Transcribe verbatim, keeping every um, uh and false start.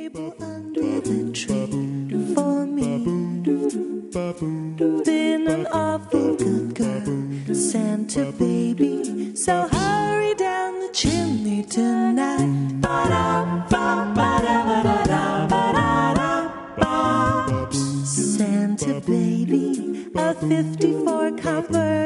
table under the tree for me. Been an awful good girl, Santa baby, so hurry down the chimney tonight. Santa baby, a fifty-four copper